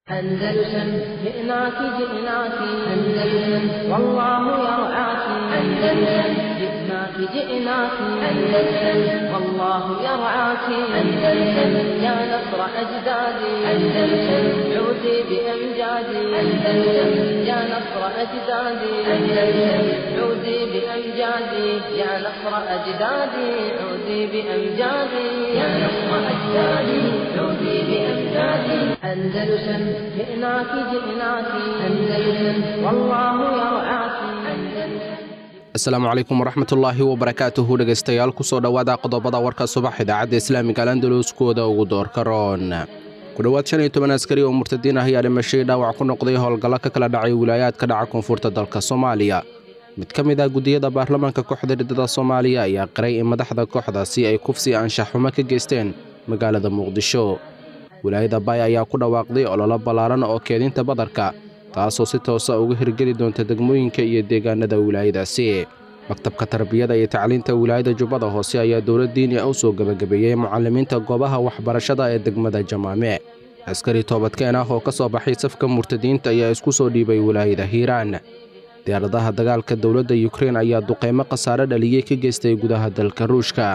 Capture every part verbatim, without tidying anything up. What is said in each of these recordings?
أندلسن جئناك جئناك أندلسن والله يرعاك أندلسن جئناك جئناك أندلسن والله يرعاك أندلسن يا نصر أجدادي أندلسن عودي بأمجادي أندلسن يا نصر أجدادي أندلسن عودي بأمجادي يا نصر أجدادي عودي بأمجادي يا نصر أجدادي عودي بأمجادي أندلسن جئناك جئناك أندلسن والله يرعاك أندلسن asalaamu calaykum waraxmatullaahi wabarakaatuhu dhegaystayaal kusoo dhowaada qodobada warka subax idaacadda islaamiga al-andalus kooda ugu doorka roon ku dhowaad shan iyo toban askari oo murtadiin ah ayaa dhimashay dhaawac ku noqday howlgallo ka kala dhacay wilaayadka dhaca koonfurta dalka Soomaaliya mid ka mid ah gudiyada baarlamaanka kooxda ridada Soomaaliya ayaa qiray in madaxda kooxdaasi ay kufsi anshax xumo ka geysteen magaalada Muqdisho wilaayada Bay ayaa ku dhawaaqday ololo ballaaran oo keedinta badarka taasoo si toos ah uga hirgeli doonta degmooyinka iyo deegaanada wilaayadaasi maktabka tarbiyada iyo tacliinta wilaayada Jubbada Hoose ayaa dowlad diini ah u soo gabagabeeyay macallimiinta goobaha waxbarashada ee degmada Jamaame askari toobadkeen ah oo ka soo baxay safka murtadiinta ayaa isku soo dhiibay wilaayada Hiiraan diyaaradaha dagaalka dowladda Ukraine ayaa duqeymo khasaare dhaliyay ka geystay gudaha dalka Ruushka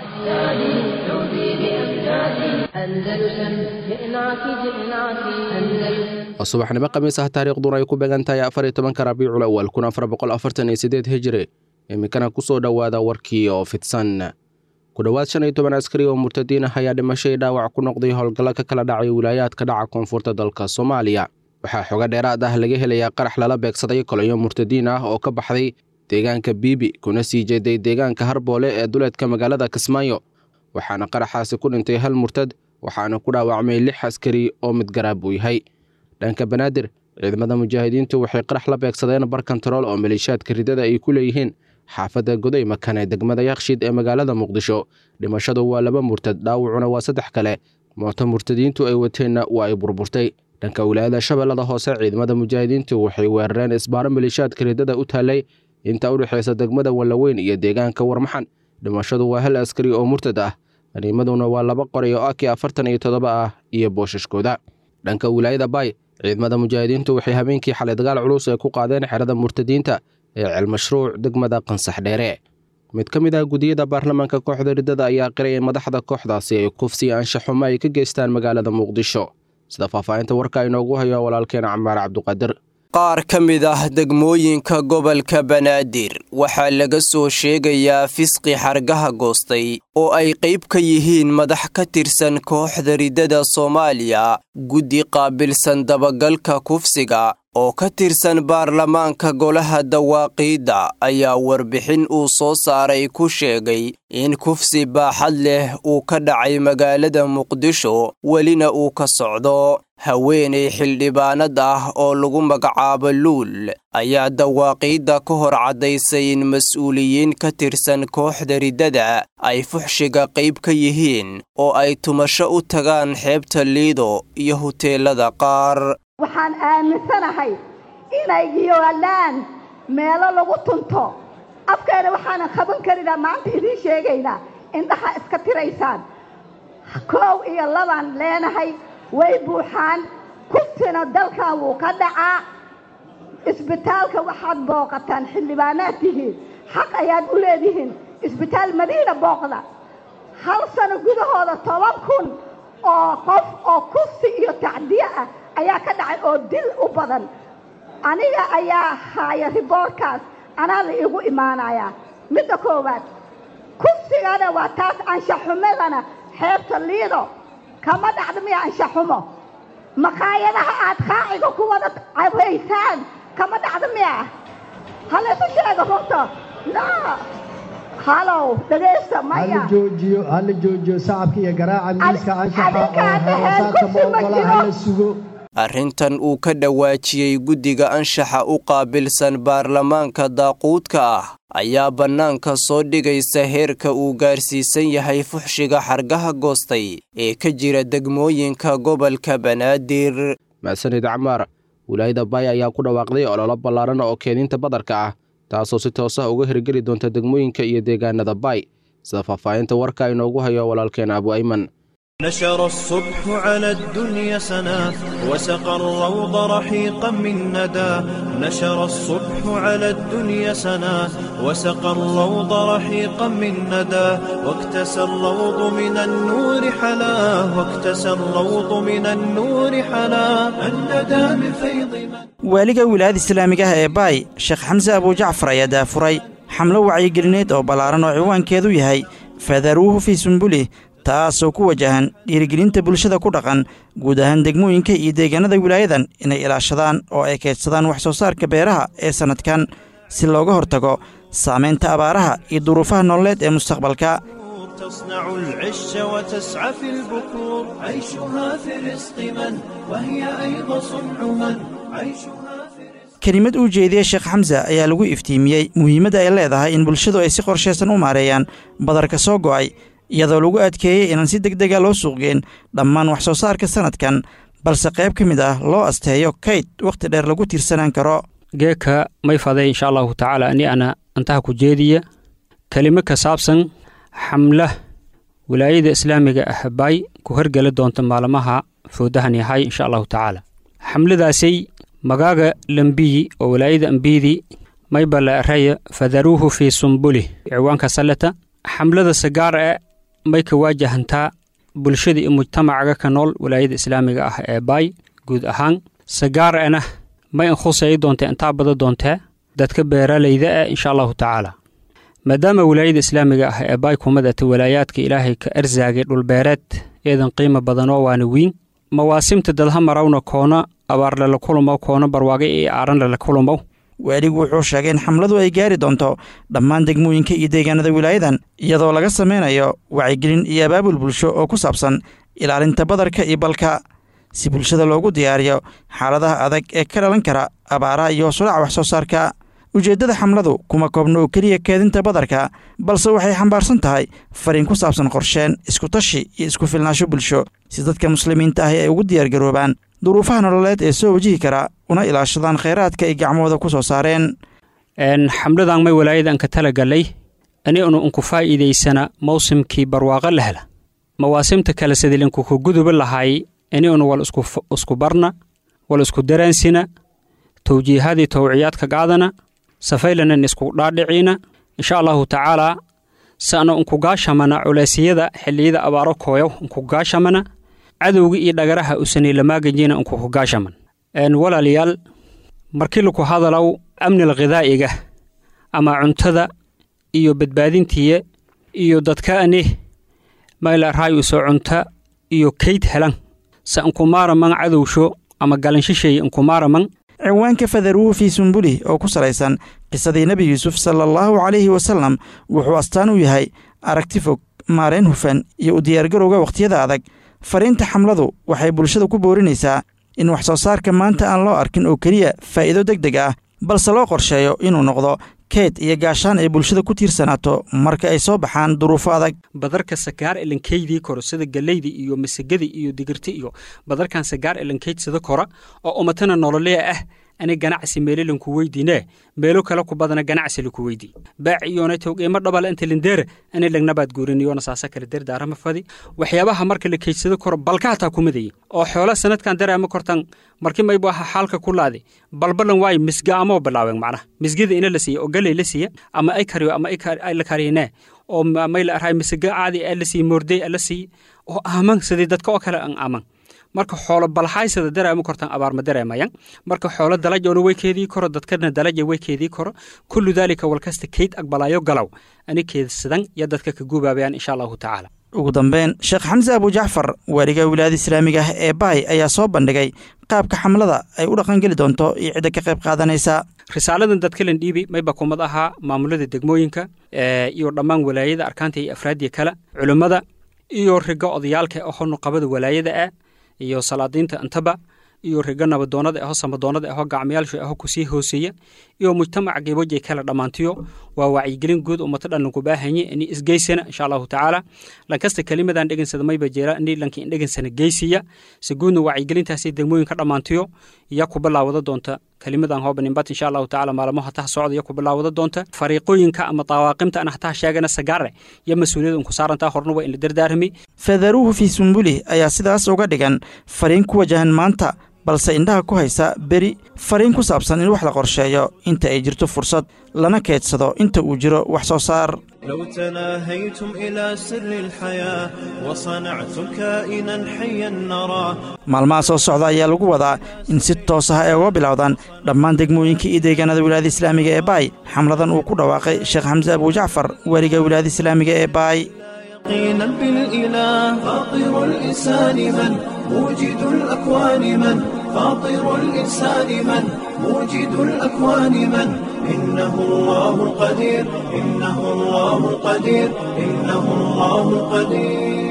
أندلسن جئناك جئناك أندلسن subaxnimo khamiis ah taariikhduna ay ku beegan tahay afar iyo tobanka Rabiicul Awwal kun afar boqol afartan iyo siddeed Hijri imikana ku soo dhawaada warkii oo fidsan ku dhowaad shan iyo toban askari oo murtadiin ah ayaa dhimashay dhaawac ku noqday howlgallo ka kala dhacay wilaayadka dhaca koonfurta dalka Soomaaliya waxaa xoga dheeraad ah laga helayaa qarax lala beegsaday kolayo murtadiin ah oo ka baxday deegaanka Biibi kuna sii jeeday deegaanka Harboole ee duleedka magaalada Kismaayo waxaana qaraxaasi ku dhintay hal murtad waxaana ku dhaawacmay lix askari oo mid garaab u yahay dhanka Banaadir ciidamada mujaahidiintu waxay qarax la beegsadeen bar control oo maleeshiyaadka ridada ay ku leeyihiin xaafadda Goday Makan ee degmada Yaaqshiid ee magaalada Muqdisho dhimashadu waa laba murtad dhaawacuna waa saddex kale mooto murtadiintu ay wateenna waa ay burburtay dhanka wilaayada Shabeellada Hoose ciidamada mujaahidiintu waxay weerareen isbaaro maleeshiyaadka ridada u taalay inta u dhaxaysa degmada Walaweyn iyo deegaanka Warmaxan dhimashadu waa hal askari oo murtad ah arimaduna waa laba qoray oo AK afartan iyo toddoba ah iyo booshaskooda dhanka wilaayada Bay ciidamada mujaahidiintu waxay habeenkii xalay dagaal culus ay ku qaadeen xerada murtadiinta ee cil mashruuc degmada Qansax Dheere mid ka mid ah gudiyada baarlamaanka kooxda ridada ayaa qiray in madaxda kooxdaasi ay kufsi anshax xumo ay ka geystaan magaalada Muqdisho sida faahfaahinta warka inoogu hayo walaalkeen Camaar Cabduqaadir qaar ka mid ah degmooyinka gobolka Banaadir waxaa laga soo sheegayaa fisqi xargaha goostay oo ay qayb ka yihiin madax ka tirsan kooxda ridada Soomaaliya guddi qaabilsan dabagalka kufsiga oo ka tirsan baarlamaanka golaha dawaaqiida ayaa warbixin uu soo saaray ku sheegay in kufsi baaxad leh uu ka dhacay magaalada Muqdisho welina uu ka socdo haweeney xildhibaanad ah oo lagu magacaabo Luul ayaa dawaaqiida ka hor cadaysay in mas'uuliyiin ka tirsan kooxda ridada ay fuxshiga qayb ka yihiin oo ay tumasho u tagaan xeebta Liido iyo hoteelada qaar waxaan aaminsanahay inay yoolaan meelo lagu tunto afkeena waxaan qaban karinaa maanta idin sheegaynaa indhaha iska tiraysaan koow iyo laban leenahay way buuxaan kufsina dalkan wuu ka dhacaa isbitaalka waxaad booqataan xildhibaanaad tihiin xaq ayaad u leedihiin isbitaal Madiina booqda hal sano gudahooda toban kun oo qof oo kufsi iyo tacdiye ah ayaa ka dhacay oo dil u badan aniga ayaa haya riboorkaas anaa la igu imaanaya midda koowaad kufsigana waa taas anshaxumadana xeebta Liido kama dhacdo miya anshaxumo maqaayadaha aad qaaciga ku wada cabaysaan kama dhacdo miya hal isu sheego runta la halo dhageysta maya hal joojiyo hal joojiyo shacabka iyo garaaca miiska anshaxa oo sugo arrintan uu ka dhawaajiyay guddiga anshaxa u qaabilsan baarlamaanka daaquudka ah ayaa bannaanka soo dhigaysa heerka uu gaarsiisan yahay fuxshiga xargaha goostay ee ka jira degmooyinka gobolka Banaadir maasanid Camaar wilaayada Bay ayaa ku dhawaaqday ololo ballaaran oo keedinta badarka ah taasoo si toos ah uga hirgeli doonta degmooyinka iyo deegaanada Bay sida faahfaahinta warka inoogu hayo walaalkeen Abu Ayman نشر الصبح على الدنيا سنا وسقى الروض رحيقا من ندى نشر الصبح على الدنيا سنا وسقى الروض رحيقا من ندى واكتسى الروض من النور حلا واكتسى الروض من النور حلا الندى من فيض من waaliga wilaayada islaamiga ah ee baay sheekh xamse abu jacfar ayaa daafuray xamlo wacyigelineed oo ballaaran oo ciwaankeedu yahay fadaruuhu fii sumbulih taasoo ku wajahan dhiirigelinta bulshada ku dhaqan guud ahaan degmooyinka iyo deegaanada wilaayadan inay ilaashadaan oo ay kaydsadaan wax soo saarka beeraha ee sannadkan si looga hortago saamaynta abaaraha iyo duruufaha nololeed ee mustaqbalka تصنع العش وتسعى في البكور عيشها في رزق من وهي أيضا صنع من عيشها في رزق kelimad uu jeediyey sheekh xamse ayaa lagu iftiimiyey muhiimadda ay leedahay in bulshadu ay si qorshaysan u maareeyaan badarka soo go'ay iyadoo lagu adkeeyey inaan si deg dega loo suuqgeen dhammaan wax soo saarka sannadkan balse qayb ka mid ah loo asteeyo kayd wakhti dheer lagu tiirsanaan karo geeka may faday insha allahu tacaala ani ana antaha ku jeediya kelimo ka saabsan xamla wilaayada islaamiga ah baay ku hergeli doonta maalmaha foodahan yahay insha allahu tacaala xamladaasay magaaga lambiyi oo wilaayada ambiyidi mayba la araya fadaruuhu fii sumbulih ciwaanka sallata xamlada sagaar ee may ka waajahantaa bulshada iyo mujtamacaga ka nool wilaayada islaamiga ah ee baay guud ahaan sagaar ena may inkhusay doonta intaa bada doontee dadka beeralayda ah insha allahu tacaala maadaama wilaayada islaamiga ah ee baay kumadata walaayaadka ilaahay ka arsaagay dhulbeereed eedan qiimo badanoo waana wiin mawaasimta dadha marawna koona abaar lala kulumow koona barwaaqe iyo aaran lala kulumow waaligu wuxuu sheegay in xamladu ay gaari doonto dhammaan degmooyinka iyo deegaanada wilaayadan iyadoo laga samaynayo wacyigelin iyo abaabul bulsho oo ku saabsan ilaalinta badarka iyo balka si bulshada loogu diyaariyo xaaladaha adag ee ka dhalan kara abaaraha iyo sulaca wax soo saarka ujeeddada xamladu kuma koobno oo keliya keedinta badarka balse waxay xambaarsan tahay fariin ku saabsan qorsheen iskutashi iyo isku filnaansho bulsho si dadka muslimiinta ahi ay ugu diyaargaroobaan duruufaha nololeed ee soo wajihi kara una ilaashadaan khayraadka ay gacmooda ku soo saareen xamladan may walaayadan ka talagalay ani unu unku faa'iidaysana mawsimkii barwaaqo la hela mawaasimta kale sidilinku ku guduba lahay ani unu wal isku isku barna wal isku daraansina tawjiihadii tawciyaadka qaadana safaylanan isku dhaadhiciina insha allahu tacaala saana unku gaashamana culaysiyada xilliyada abaaro kooyo unku gaashamana cadowga iyo dhagaraha usani lamaagajina unku ku gaashaman een walaalayaal markii lagu hadalow amniga qidaa'iga ama cuntada iyo badbaadintiye iyo dadkaani mayla raayo soo cunta iyo kayd helan sa unku maaraman cadowsho ama galanshishay unku maaraman ciwaanka fadaruuhu fii sumbulih oo ku salaysan qisadii nebi yuusuf sala allahu calayhi wasalam wuxuu astaan u yahay aragti fog maareen hufan iyo u diyaargarowga wakhtiyada adag fariinta xamladu waxay bulshada ku boorinaysaa in wax soo saarka maanta aan loo arkin oo keliya faa'iido deg deg ah balse loo qorsheeyo inuu noqdo keyd iyo gaashaan ay bulshada ku tiirsanaato marka ay soo baxaan duruufo adag badarka sagaar elankeydii koro sida galleydii iyo masagadii iyo digirti iyo badarkan sagaar elankeyd sida kora oo umatana nololeya ah ani ganacsi meelelin ku weydiinee meelo kale ku badana ganacsi lagu weydii baaciyoona tawqiimo dhabale inta lindeer ani lagnabaad guuriniyoona saasa kale derdaarama fadi waxyaabaha marka la keydsado koro balka hataa kumadayay oo xoola sanadkan dareema kortan markii maybu aha xaalka ku laadi balbalan waay misga ama bilaaween macnaha misgida ina la siiya oo galay la siiya ama ay kariyo ama ay la kariyeen oo mayl arhay misga caadi ay la siiya moorday la siiya oo aaman sidii dadka oo kale aan aaman marka xoolo balxaysada dareema kortan abaar ma dareemayan marka xoolo dalajoona way keedii koro dadkana dalaja way keedii koro kullu dalika wal kasta keyd aqbalayo galaw ani keedsadan ya dadka ka gubaabayaan insha allahu tacaala ugu dambeyn sheekh xamse abu jacfar waaliga wilaayada islaamiga ah ee baay ayaa soo bandhigay qaabka xamlada ay u dhaqangeli doonto iyo cidda ka qayb qaadanaysa risaaladan dadka lan dhiibi mayba kumad ahaa maamulada degmooyinka iyo dhammaan walaayada arkaanta iyo afraadiya kale culimmada iyo riga odayaalka oo nuqabada walaayada ah iyo salaadiinta intaba iyo riga nabadoonada ah samadoonada ah gacmiyaalsho ah ku sii hooseeya iyo mujtamac geebojay kala dhamaantiyo waa wacyigelin guud ummata dhan lagu baahanye in isgeysana insha allahu tacaala lankasta kelimadan dhegansada mayba jeera in lankiin dhegansana geysiya si guudna wacyigelintaasi degmooyinka dhammaantiyo iyo ku bilaawada doonta kelimadan hooban inbat insha allahu tacaala maalmaha taa socda iyo ku bilaawada doonta fariiqooyinka ama tawaaqimta aan hataa sheegana sagaare iyo mas'uuliyad ku saarantaa horna waa in la dardaarmi fadaruhu fi sumbuli ayaa sidaas uga dhigan fariin ku wajahan maanta balse indhaha ku haysa beri fariin ku saabsan in wax la qorsheeyo inta ay jirto fursad lana keedsado inta uu jiro wax soo saar لو تناهيتم إلى سر الحياة وصنعتم كائنا حيا نراه maalmaha soo socda ayaa lagu wadaa in si toos ah ay uga bilowdaan dhammaan degmooyinkii iyo deegaanada wilaayada islaamiga ee baay xamladan uu ku dhawaaqay sheekh xamse abujacfar weliga wilaayada islaamiga ee baay يقينا بالإله فاطر الإنسان من موجد الأكوان من فاطر الإنسان من موجد الأكوان من إنه الله القدير إنه الله القدير إنه الله القدير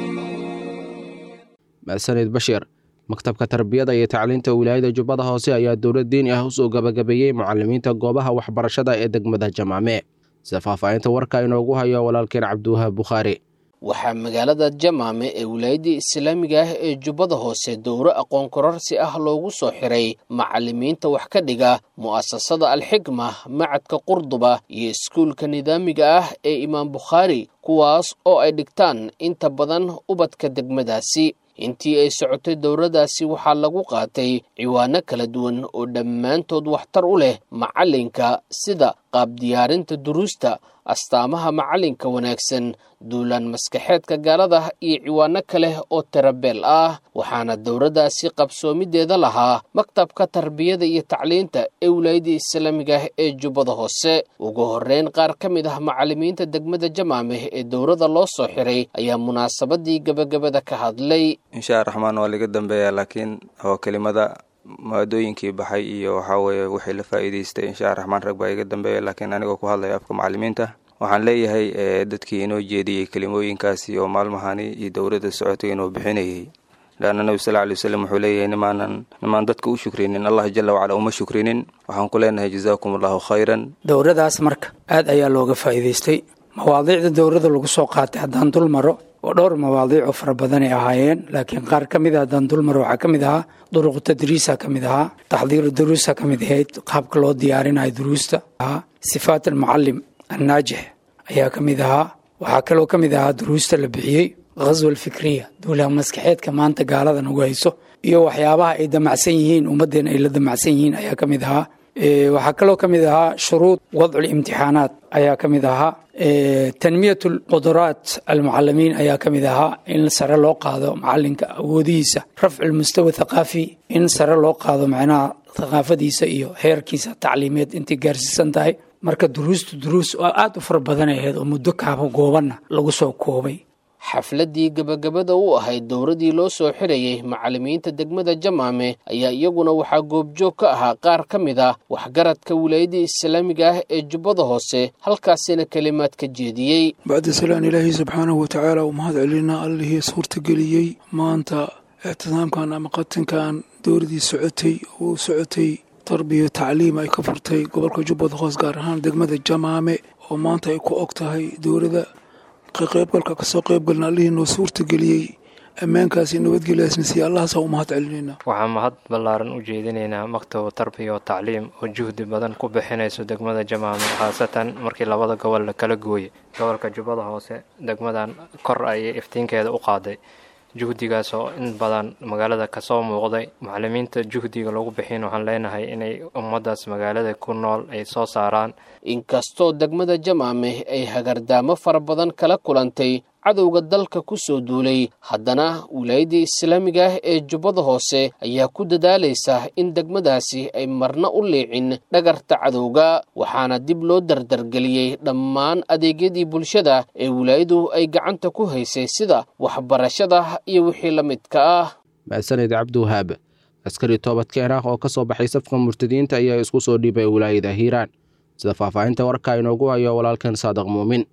mahadsanid bashiir maktabka tarbiyada iyo tacliinta wilaayada jubbada hoose ayaa dowlad diini ah usoo gabagabeeyey mucalimiinta goobaha waxbarashada ee degmada jamaame sida faahfaahinta warka inoogu hayo walaalkeen cabdiwahaab bukhaari waxaa magaalada jamaame ee wilaayadii islaamiga ah ee jubbada hoose dowro aqoon kororsi ah loogu soo xiray macalimiinta wax ka dhiga mu'asasada alxikma macadka qurduba iyo iskuulka nidaamiga ah ee imaam bukhaari kuwaas oo ay dhigtaan inta badan ubadka degmadaasi intii ay socotay dowradaasi waxaa lagu qaatay ciwaano kala duwan oo dhammaantood waxtar u leh macalinka sida qaab diyaarinta duruusta astaamaha macalinka wanaagsan duulaan maskaxeedka gaalada iyo ciwaano kale oo tirabeel ah waxaana dowradaasi qabsoomideeda lahaa maktabka tarbiyada iyo tacliinta ee wilaayadii islaamiga ah ee jubbada hoose ugu horreyn qaar ka mid ah macalimiinta degmada jamaame ee dowrada loo soo xiray ayaa munaasabadii gabagabada ka hadlay insha raxmaan waa laga dambeeyaa laakiin oo kelimada maadooyinkii baxay iyo waxaa weeye wixii la faa'iidaystay insha raxmaan rag baa iga dambeeya laakiin anigoo ku hadlaya afka macalimiinta waxaan leeyahay dadkii inoo jeediyey kelimooyinkaasi oo maalmahani iyo dowladda socotay inuu bixinayay laanna nabi sal alay wasalam wuxuu leeyahay nimaanan nimaan dadka u shukrinin allah jalla wacala uma shukrinin waxaan ku leenahay jazaakum allahu khayran dowradaas marka aad ayaa looga faa'iidaystay mawaadiicda dowrada lagu soo qaatay haddaan dul maro oo dhowr mawaadiic oo fara badanay ahaayeen laakiin qaar ka mid a haddaan dul maro waxaa ka mid ahaa duruqu tadriisa ka mid ahaa taxdiiru duruusa ka mid ahayd qaabka loo diyaarinayo duruusta ahaa sifaat almucalim annaajix ayaa ka mid ahaa waxaa kaloo ka mid ahaa duruusta la bixiyey ghaswa alfikriya duulaha maskaxeedka maanta gaaladan ugu hayso iyo waxyaabaha ay damacsan yihiin ummaddeena ay la damacsan yihiin ayaa ka mid ahaa waxaa kaloo ka mid ahaa shuruud wadcu limtixaanaat ayaa ka mid ahaa tanmiyat alquduraat almucalimiin ayaa ka mid ahaa in sare loo qaado macalinka awoodihiisa rafcu lmustawa thaqaafi in sare loo qaado macnaha thaqaafadiisa iyo heerkiisa tacliimeed intay gaarsiisan tahay marka duruustu duruus oo aad u fara badan ahayd oo muddo kaaba goobanna lagu soo koobay xafladii gabagabada u ahayd dowradii loo soo xirayay macalimiinta degmada jamaame ayaa iyaguna waxaa goobjoog ka ahaa qaar ka mid ah waxgaradka wilaayadii islaamiga ah ee jubbada hoose halkaasina kelimaad ka jeediyey bacda salaan ilaahay subxaanahu watacaala uu mahad celinaa allihii suurtageliyey maanta ictisaamkan ama qatinkan dowradii socotay oo socotay tarbiya tacliim ay ka furtay gobolka jubbada hoose gaar ahaan degmada jamaame oo maanta ay ku og tahay dowladda qaybgalka kasoo qaybgalna allihii noo suurtageliyey ammaankaasi nabadgelyaasna siiya allahaasaa u mahad celinayna waxaan mahad ballaaran u jeedinaynaa maktabka tarbiya oo tacliim oo juhdi badan ku bixinayso degmada jamaame khaasatan markii labada gobol la kala gooyey gobolka jubbada hoose degmadan kor ayay iftiinkeeda u qaaday juhdigaas oo in badan magaalada kasoo muuqday macalimiinta juhdiga lagu bixin waxaan leenahay inay ummadaas magaalada ku nool ay soo saaraan inkastoo degmada jamaame ay hagardaamo fara badan kala kulantay cadowga dalka ku soo duulay haddana wilaayadii islaamiga ah ee jubbada hoose ayaa ku dadaalaysa in degmadaasi ay marna u liicin dhagarta cadowga waxaana dib loo dardargeliyey dhammaan adeegyadii bulshada ee wilaayadu ay gacanta ku haysay sida waxbarashada iyo wixii la midka ah mahadsanid cabdiwahaab askari toobadkeen ah oo ka soo baxay safka murtadiinta ayaa isku soo dhiibay wilaayada hiiraan sida faahfaahinta warka inoogu hayo walaalkan saadiq muumin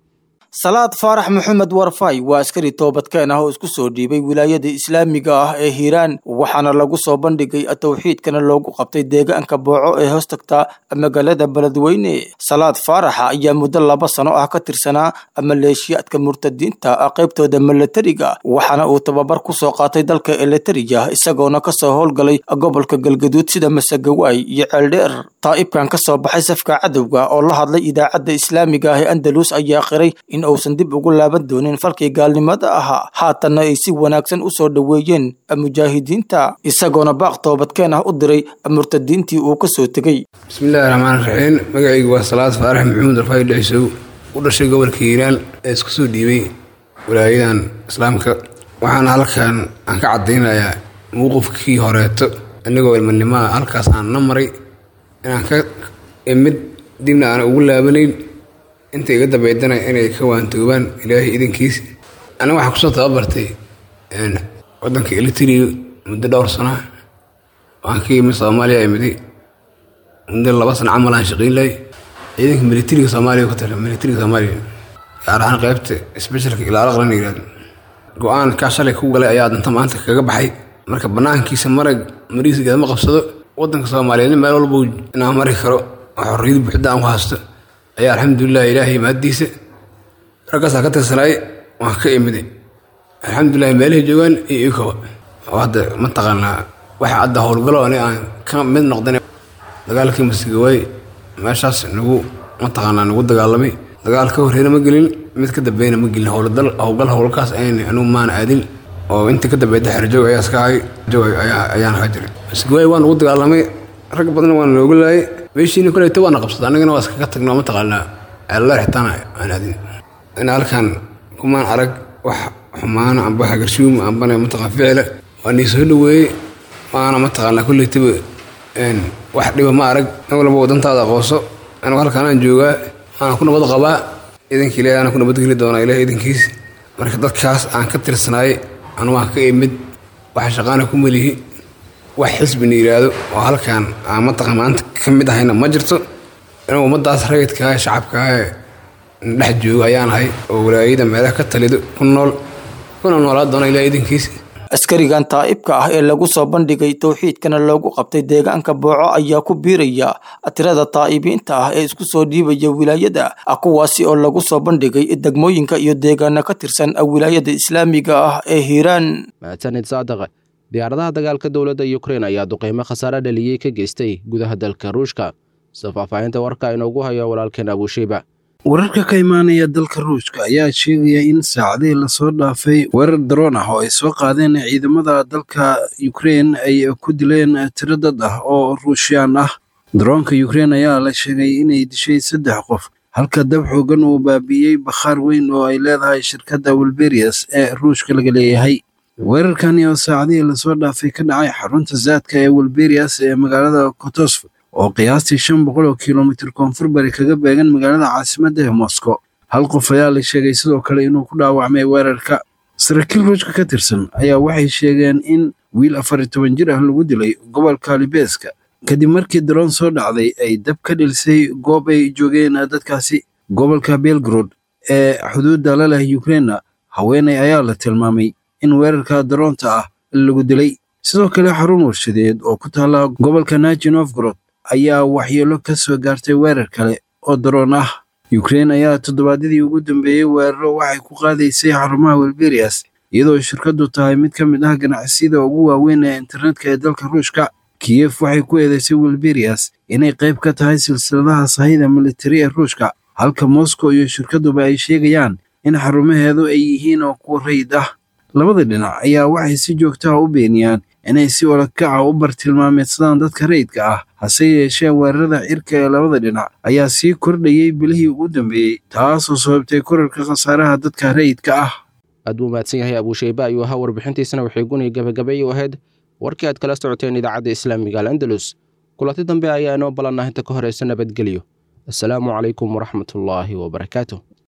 salaad faarax maxamed warfay waa askari toobadkeen ah oo isku soo dhiibay wilaayada islaamiga ah ee hiiraan waxaana lagu soo bandhigay tawxiidkana loogu qabtay deegaanka booco ee hoostagta magaalada beledweyne salaad faaraxa ayaa muddo laba sano ah ka tirsanaa maleeshiyaadka murtadiinta qaybtooda milatariga waxaana uu tababar ku soo qaatay dalka eletariga isagoona kasoo howlgalay gobolka galgaduud sida masagawaay iyo ceeldheer taa'ibkan ka soo baxay safka cadowga oo la hadlay idaacadda islaamiga ah ee andalus ayaa qiray in uusan dib ugu laaban doonin falkii gaalnimada ahaa haatanna ay si wanaagsan u soo dhoweeyeen mujaahidiinta isagoona baaq toobadkeen ah u diray murtadiintii uu ka soo tegey bismillaahi raxmaani raxiim magacaygu waa salaad faarax maxamuud rafay dhicisow u dhashay gobolka hiiraan ee isku soo dhiibay walaayadan islaamka waxaana halkan aan ka caddaynayaa mowqifkii horeeto anigoo ilmannimaa halkaas aan na maray inaan ka imid dibna aan ugu laabanayn inta iga dambeydana inay ka waantoobaan ilaahay idankiis aniga waxaan kusoo tababartay waddanka elitiriga muddo dhowr sana waxaan ka yimid soomaaliya imiday muddo laba sana camal aan shaqayn lahay ciidanka militariga soomaaliya ka tala militariga soomaaliya gaar ahaan qaybta specialka ilaalo qaran yiraahdo go-aan kaa shalay ku galay ayaa danta maanta kaga baxay marka banaankiisa marag mariisigeeda ma qabsado waddanka soomaaliyeed meel walba inaan mari karo xorriyad buuxda aan ku haysto ayaa alxamdulilah ilaahay maadiisa raggaasaa ka tirsanaay waan ka imiday alxamdulilah meelahay joogaan iyo ikaba oo hadda mataqaanaa waxa adda howlgalo ani aan ka mid noqdan dagaalkii masigawaay meeshaas nagu mataqaanaa nagu dagaalamay dagaal ka horreena ma gelin mid ka dambeyna ma gelin howldal howlgal howlkaas ayaan anugu maan aadin oo inta ka dambeeyda xerjoog ayaa iska hay joog ayaan ha jiray masigawaay waan ugu dagaalamay rag badan waan looga laayay meeshiina kolayta waana qabsaday annagana waa iskaga tagnoo mataqaanaa ceellaar xitaan aan aadin in halkan kumaan arag wax xumaana amba hagarshuum ambana mataqaan ficila waa nii soo dhaweeyey waana mataqaanaa kolaytaba wax dhiba ma arag in walba wadantaada aqooso anigu halkaan aan joogaa waana ku nabad qabaa idankii ilaahay aan ku nabadgeli doonaa ilaahay idankiis marka dadkaas aan ka tirsanaay anu waan ka imid waxa shaqaana ku melihi wax xisbina yiraahdo oo halkaan aan mataqaan maanta ka mid ahayna ma jirto inuu ummadaas rayidka ah shacabka ah dhex joogo ayaan ahay oo walaayada meelaha ka talido ku nool kuna noolaa doona ilaahay idankiis askarigan taa'ibka ah ee lagu soo bandhigay tawxiidkana loogu qabtay deegaanka booco ayaa ku biiraya tirada taa'ibiinta ah ee isku soo dhiibaya wilaayada kuwaasi oo lagu soo bandhigay degmooyinka iyo deegaana ka tirsan wilaayada islaamiga ah ee hiiraan mahadsanid saadaqa diyaaradaha dagaalka dowladda Ukraine ayaa duqeymo khasaare dhaliyay ka geystay gudaha dalka Ruushka soo faahfaahinta warka inoogu hayo walaalkeen Abushayba wararka ka imaanaya dalka Ruushka ayaa sheegaya in saacadii la soo dhaafay weerar drone ah oo ay soo qaadeen ciidamada dalka Ukraine ay ku dileen tiro dad ah oo Ruushiyaan ah drone-ka Ukraine ayaa la sheegay inay dishay saddex qof halka dab xoogan uu baabiyey bakhaar weyn oo ay leedahay shirkadda Wilberius ee Ruushka laga leeyahay weerarkani oo saacadii la soo dhaafay ka dhacay xarunta zaadka ee Wilberius ee magaalada Kotovsk oo qiyaastii shan boqol oo kiiloomitir koonfur bari kaga beegan magaalada caasimadda ee Moscow hal qof ayaa la sheegay sidoo kale inuu ku dhaawacmay weerarka saraakiil Ruushka ka tirsan ayaa waxay sheegeen in wiil afar iyo toban jir ah lagu dilay gobolka Libeska kadib markii drone soo dhacday ay dab ka dhilisay goob ay joogeen dadkaasi gobolka Belgorod ee xuduudda la leh Ukraine haweeney ayaa la tilmaamay in weerarka drone-ta ah lagu dilay sidoo kale xarun warshadeed oo ku taala gobolka Nizhny Novgorod ayaa waxyeelo ka soo gaartay weerar kale oo drone ah Ukraine ayaa toddobaadyadii ugu dambeeyay weeraro waxay ku qaadaysay xarumaha Wilberius iyadoo shirkadu tahay mid ka mid ah ganacsiyada ugu waaweyn ee internetka ee dalka Ruushka Kiev waxay ku eedeysay Wilberius inay qayb ka tahay silsiladaha sahayda militari ee Ruushka halka Moscow iyo shirkaduba ay sheegayaan in xarumaheedu ay yihiin oo kuwa rayid ah labada dhinac ayaa waxay si joogto ah u beeniyaan inay si olakaca u bartilmaameedsadaan dadka rayidka ah hase yeeshee weerarada cirka ee labada dhinac ayaa sii kordhayay bilihii ugu dambeeyey taasoo sababtay korarka khasaaraha dadka rayidka ah aad buu mahadsan yahay Abushayba ayuu ahaa warbixintiisana waxay guni gabagabay u ahayd warkii aad kala socoteen idaacadda islaamiga Al-Andalus kulanti dambe ayaa inoo balanahay inta ka horeysa nabadgelyo assalaamu calaykum waraxmatullaahi wabarakaatuh